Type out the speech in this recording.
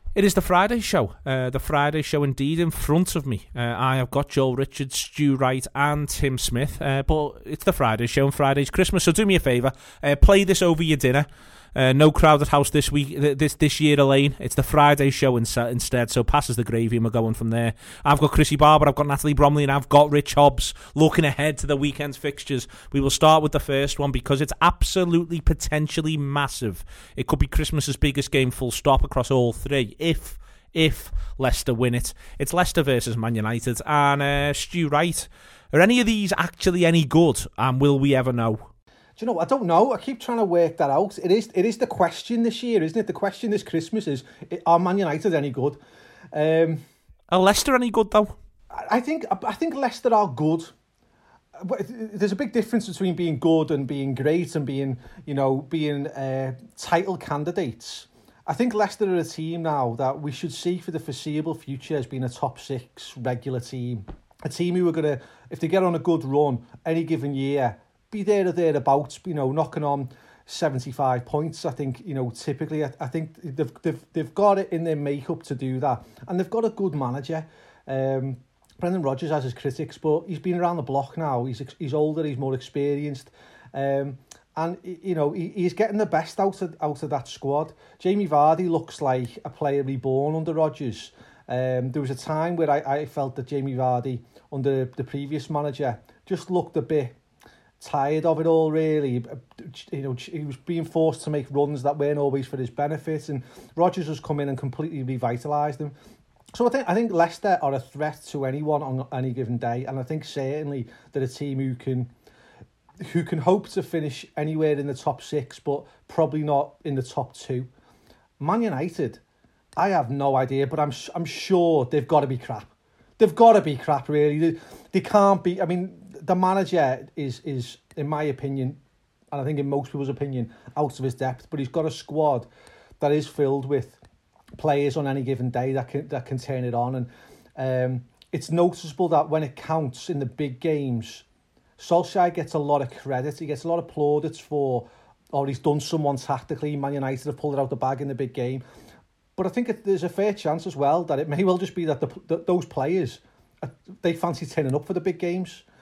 It is the Friday show. The Friday show indeed. In front of me, I have got Joel Richards, Stu Wright and Tim Smith. But it's the Friday show and Friday's Christmas, so do me a favour. Play this over your dinner. No crowded house this week, this year, Elaine. It's the Friday show instead, so passes the gravy and we're going from there. I've got Chrissy Barber, I've got Natalie Bromley, and I've got Rich Hobbs looking ahead to the weekend's fixtures. We will start with the first one because it's absolutely potentially massive. It could be Christmas's biggest game, full stop, across all three. If Leicester win it. It's Leicester versus Man United. And Stu Wright, are any of these actually any good? And will we ever know? Do you know, I don't know. I keep trying to work that out. It is the question this year, isn't it? The question this Christmas is, are Man United any good? Are Leicester any good, though? I think Leicester are good. There's a big difference between being good and being great and being title candidates. I think Leicester are a team now that we should see for the foreseeable future as being a top six regular team. A team who are going to, if they get on a good run any given year, be there or thereabouts, knocking on 75 points. I think, typically, I think they've got it in their makeup to do that. And they've got a good manager. Brendan Rodgers has his critics, but he's been around the block now. He's older, he's more experienced. And, he's getting the best out of that squad. Jamie Vardy looks like a player reborn under Rodgers. There was a time where I felt that Jamie Vardy, under the previous manager, just looked a bit tired of it all, really. He was being forced to make runs that weren't always for his benefit, and Rodgers has come in and completely revitalised him. So I think Leicester are a threat to anyone on any given day, and I think certainly they're a team who can hope to finish anywhere in the top six, but probably not in the top two. Man United, I have no idea, but I'm sure they've got to be crap. They've got to be crap, really. They can't be. I mean, the manager is, in my opinion, and I think in most people's opinion, out of his depth. But he's got a squad that is filled with players on any given day that can turn it on. And it's noticeable that when it counts in the big games, Solskjaer gets a lot of credit. He gets a lot of plaudits for, or he's done someone tactically. Man United have pulled it out the bag in the big game. But I think there's a fair chance as well that it may well just be that those players, they fancy turning up for the big games.